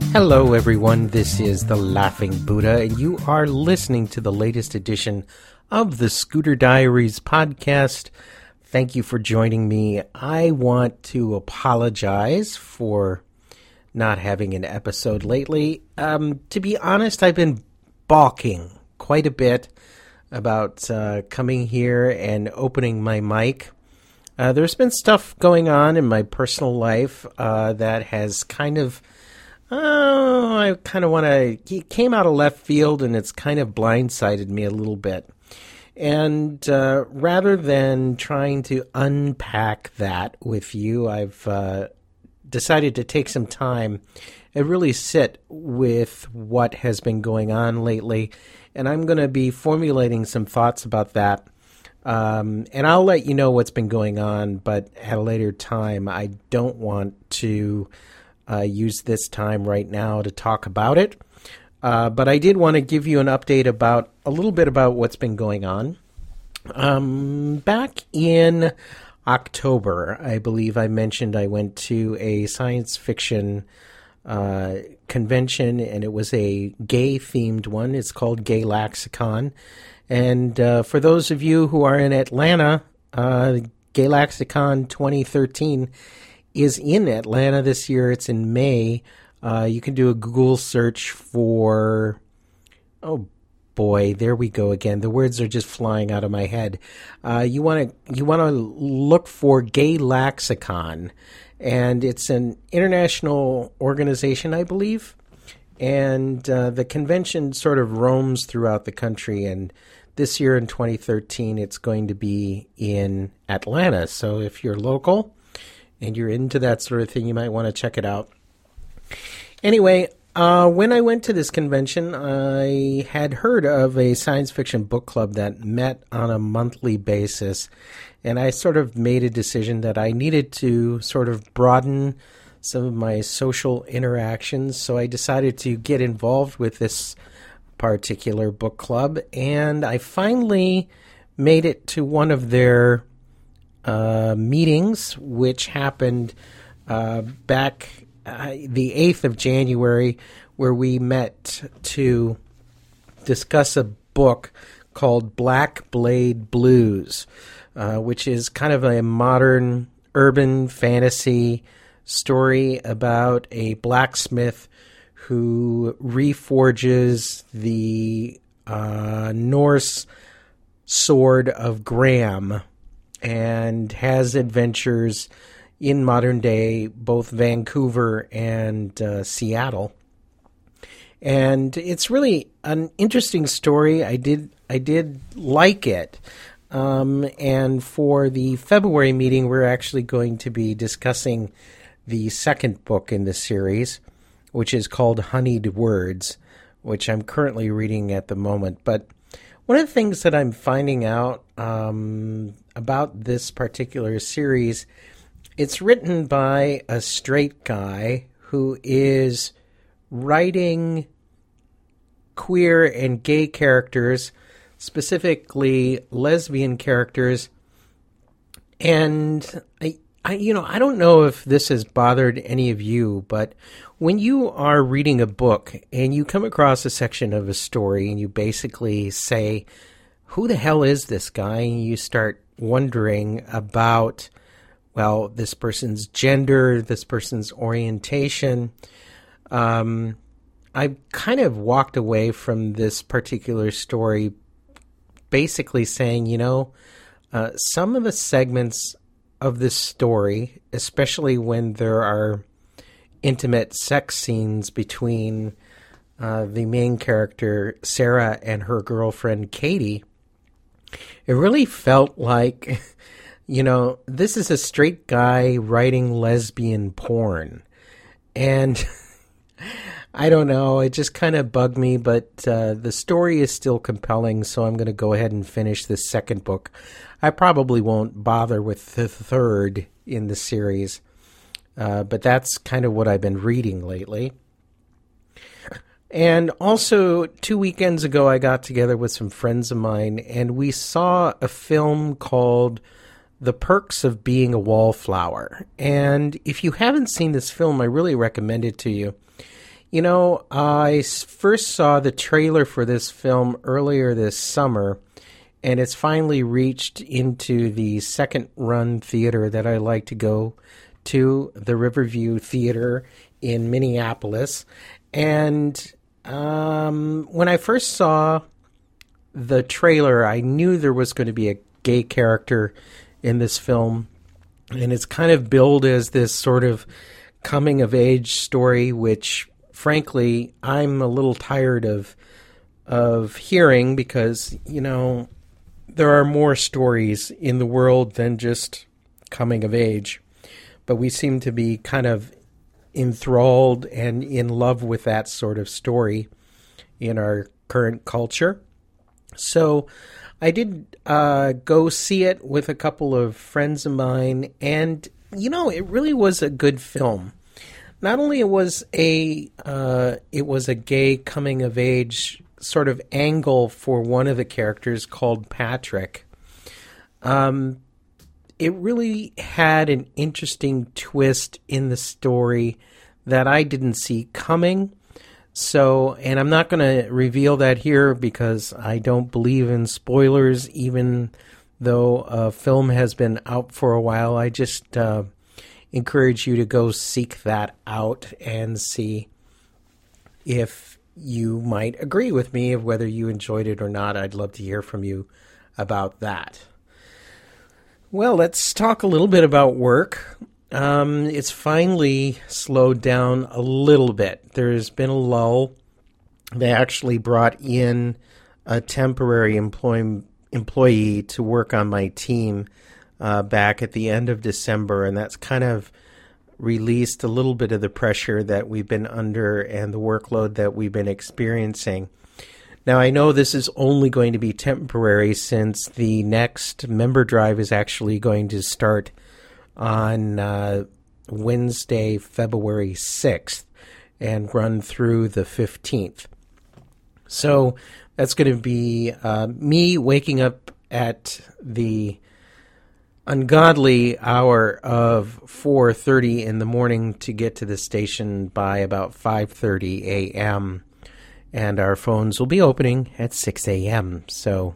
Hello, everyone. This is the Laughing Buddha, and you are listening to the latest edition of the Scooter Diaries podcast. Thank you for joining me. I want to apologize for not having an episode lately. To be honest, I've been balking quite a bit about coming here and opening my mic. There's been stuff going on in my personal life that has kind of it came out of left field, and it's kind of blindsided me a little bit. And rather than trying to unpack that with you, I've decided to take some time and really sit with what has been going on lately. And I'm going to be formulating some thoughts about that. And I'll let you know what's been going on, but at a later time. I don't want to use this time right now to talk about it. But I did want to give you an update about a little bit about what's been going on. Back in October, I believe I mentioned I went to a science fiction convention, and it was a gay-themed one. It's called Gaylaxicon. And for those of you who are in Atlanta, Gaylaxicon 2013 is in Atlanta this year. It's in May. You can do a Google search for, oh boy, there we go again. The words are just flying out of my head. You want to look for Gaylaxicon, and it's an international organization, I believe. And the convention sort of roams throughout the country, and this year in 2013, it's going to be in Atlanta. So if you're local and you're into that sort of thing, you might want to check it out. Anyway, when I went to this convention, I had heard of a science fiction book club that met on a monthly basis, and I sort of made a decision that I needed to sort of broaden some of my social interactions, so I decided to get involved with this particular book club, and I finally made it to one of their meetings, which happened back the 8th of January, where we met to discuss a book called Black Blade Blues, which is kind of a modern urban fantasy story about a blacksmith who reforges the Norse sword of Graham and has adventures in modern day, both Vancouver and Seattle. And it's really an interesting story. I did like it. And for the February meeting, we're actually going to be discussing the second book in the series, which is called Honeyed Words, which I'm currently reading at the moment. But one of the things that I'm finding out about this particular series, it's written by a straight guy who is writing queer and gay characters, specifically lesbian characters. And I don't know if this has bothered any of you, but when you are reading a book and you come across a section of a story and you basically say, who the hell is this guy? And you start wondering about, well, this person's gender, this person's orientation. I kind of walked away from this particular story basically saying, some of the segments of this story, especially when there are intimate sex scenes between the main character, Sarah, and her girlfriend, Katie, it really felt like, this is a straight guy writing lesbian porn. And I don't know, it just kind of bugged me, but the story is still compelling, so I'm going to go ahead and finish this second book. I probably won't bother with the third in the series, but that's kind of what I've been reading lately. And also, 2 weekends ago, I got together with some friends of mine, and we saw a film called The Perks of Being a Wallflower. And if you haven't seen this film, I really recommend it to you. I first saw the trailer for this film earlier this summer, and it's finally reached into the second-run theater that I like to go to, the Riverview Theater in Minneapolis. And when I first saw the trailer, I knew there was going to be a gay character in this film, and it's kind of billed as this sort of coming-of-age story, which, frankly, I'm a little tired of hearing because, there are more stories in the world than just coming of age. But we seem to be kind of enthralled and in love with that sort of story in our current culture. So I did go see it with a couple of friends of mine, and, it really was a good film. Not only was it was a gay coming of age sort of angle for one of the characters called Patrick. It really had an interesting twist in the story that I didn't see coming. So, and I'm not going to reveal that here because I don't believe in spoilers, even though a film has been out for a while. I just encourage you to go seek that out and see if you might agree with me of whether you enjoyed it or not. I'd love to hear from you about that. Well, let's talk a little bit about work. It's finally slowed down a little bit. There's been a lull. They actually brought in a temporary employee to work on my team back at the end of December, and that's kind of released a little bit of the pressure that we've been under and the workload that we've been experiencing. Now, I know this is only going to be temporary since the next member drive is actually going to start on Wednesday, February 6th and run through the 15th. So that's going to be me waking up at the ungodly hour of 4:30 in the morning to get to the station by about 5:30 a.m., and our phones will be opening at 6 a.m. So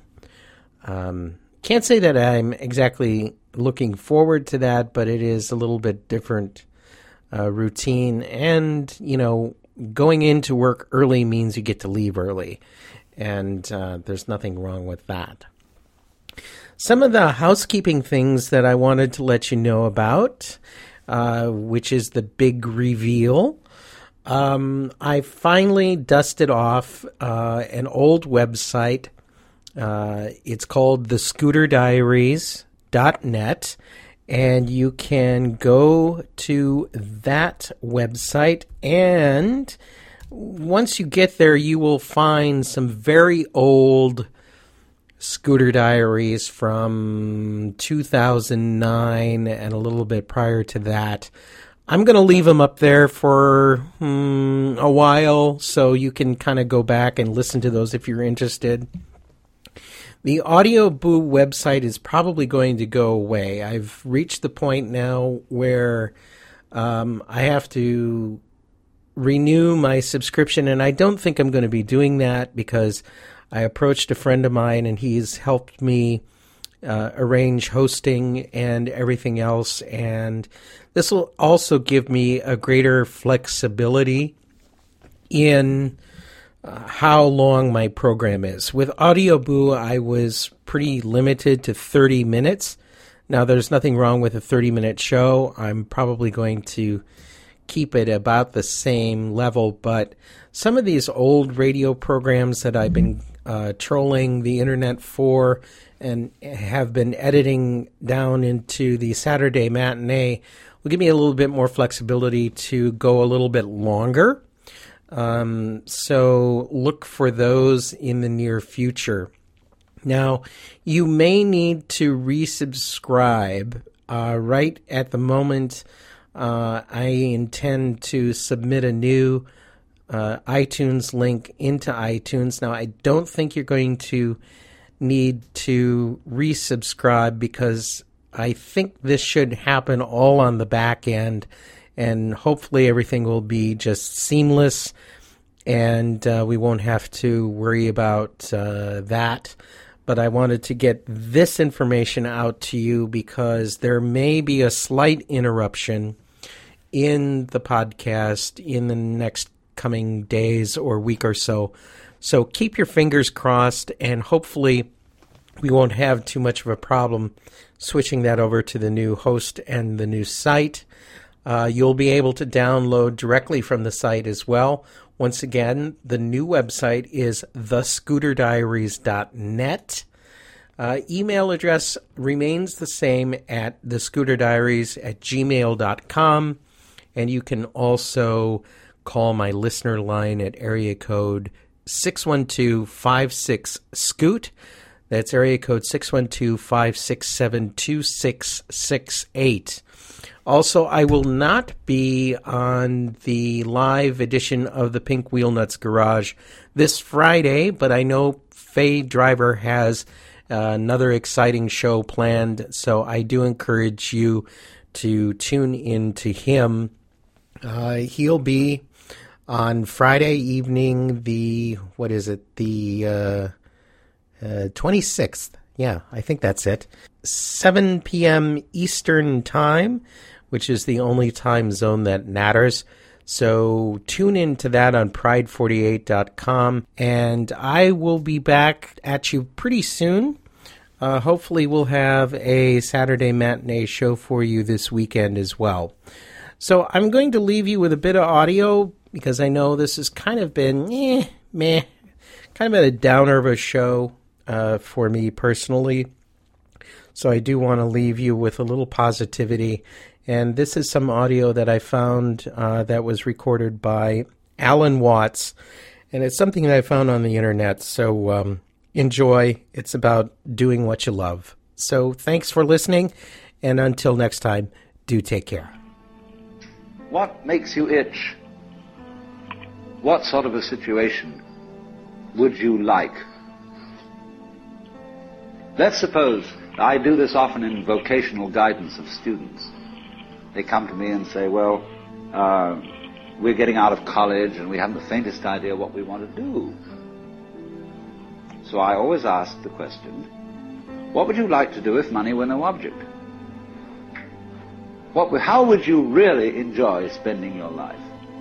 can't say that I'm exactly looking forward to that, but it is a little bit different routine. And, going into work early means you get to leave early, and there's nothing wrong with that. Some of the housekeeping things that I wanted to let you know about, which is the big reveal. I finally dusted off an old website. It's called thescooterdiaries.net, and you can go to that website, and once you get there, you will find some very old scooter diaries from 2009 and a little bit prior to that. I'm going to leave them up there for a while, so you can kind of go back and listen to those if you're interested. The Audio Boo website is probably going to go away. I've reached the point now where I have to renew my subscription, and I don't think I'm going to be doing that because I approached a friend of mine, and he's helped me arrange hosting and everything else, and this will also give me a greater flexibility in how long my program is. With AudioBoo, I was pretty limited to 30 minutes. Now, there's nothing wrong with a 30-minute show. I'm probably going to keep it about the same level, but some of these old radio programs that I've been trolling the internet for and have been editing down into the Saturday matinee will give me a little bit more flexibility to go a little bit longer. So look for those in the near future. Now, you may need to resubscribe. Right at the moment, I intend to submit a new iTunes link into iTunes. Now, I don't think you're going to need to resubscribe because I think this should happen all on the back end, and hopefully everything will be just seamless, and we won't have to worry about that. But I wanted to get this information out to you because there may be a slight interruption in the podcast in the next coming days or week or so. So keep your fingers crossed, and hopefully we won't have too much of a problem switching that over to the new host and the new site. You'll be able to download directly from the site as well. Once again, the new website is thescooterdiaries.net. Email address remains the same at thescooterdiaries@gmail.com. And you can also call my listener line at area code 612-56-SCOOT. That's area code 612-567-2668. Also, I will not be on the live edition of the Pink Wheel Nuts Garage this Friday, but I know Faye Driver has another exciting show planned, so I do encourage you to tune in to him. He'll be on Friday evening, the 26th. Yeah, I think that's it. 7 p.m. Eastern Time, which is the only time zone that matters. So tune in to that on pride48.com, and I will be back at you pretty soon. Hopefully we'll have a Saturday matinee show for you this weekend as well. So I'm going to leave you with a bit of audio because I know this has kind of been kind of a downer of a show for me personally. So I do want to leave you with a little positivity. And this is some audio that I found that was recorded by Alan Watts. And it's something that I found on the internet. So enjoy. It's about doing what you love. So thanks for listening. And until next time, do take care. What makes you itch? What sort of a situation would you like? Let's suppose, I do this often in vocational guidance of students. They come to me and say, well, we're getting out of college and we haven't the faintest idea what we want to do. So I always ask the question, what would you like to do if money were no object? How would you really enjoy spending your life?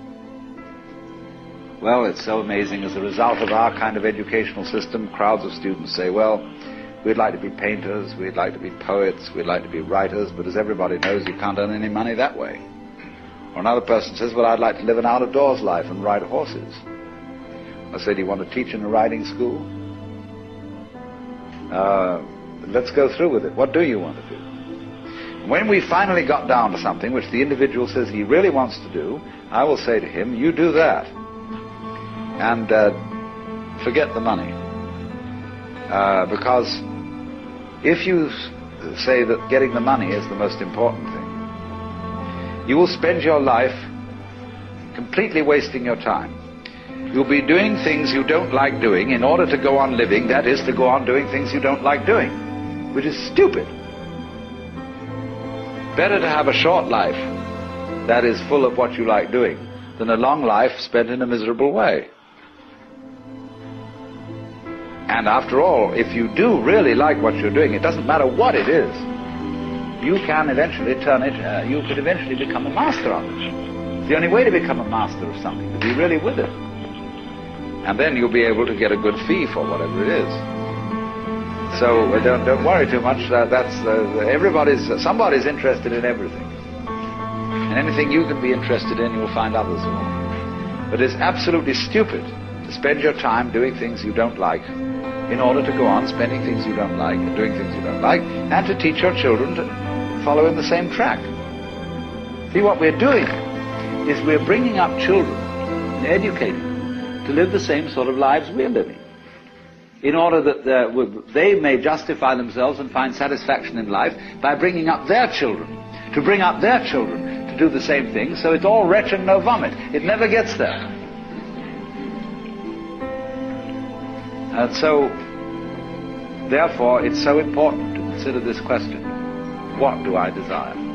Well, it's so amazing. As a result of our kind of educational system, crowds of students say, well, we'd like to be painters, we'd like to be poets, we'd like to be writers, but as everybody knows, you can't earn any money that way. Or another person says, well, I'd like to live an out-of-doors life and ride horses. I say, do you want to teach in a riding school? Let's go through with it. What do you want to do? When we finally got down to something which the individual says he really wants to do, I will say to him, you do that. And forget the money. Because if you say that getting the money is the most important thing, you will spend your life completely wasting your time. You'll be doing things you don't like doing in order to go on living, that is, to go on doing things you don't like doing, which is stupid. Better to have a short life that is full of what you like doing than a long life spent in a miserable way. And after all, if you do really like what you're doing, it doesn't matter what it is, you can eventually you could eventually become a master of it. It's the only way to become a master of something, to be really with it. And then you'll be able to get a good fee for whatever it is. So don't worry too much. Somebody's interested in everything. And anything you can be interested in, you'll find others will. But it's absolutely stupid to spend your time doing things you don't like in order to go on spending things you don't like and doing things you don't like, and to teach your children to follow in the same track. See, what we're doing is we're bringing up children and educating them to live the same sort of lives we're living, in order that they may justify themselves and find satisfaction in life by bringing up their children, to bring up their children to do the same thing, so it's all wretch and no vomit. It never gets there. And so, therefore, it's so important to consider this question: what do I desire?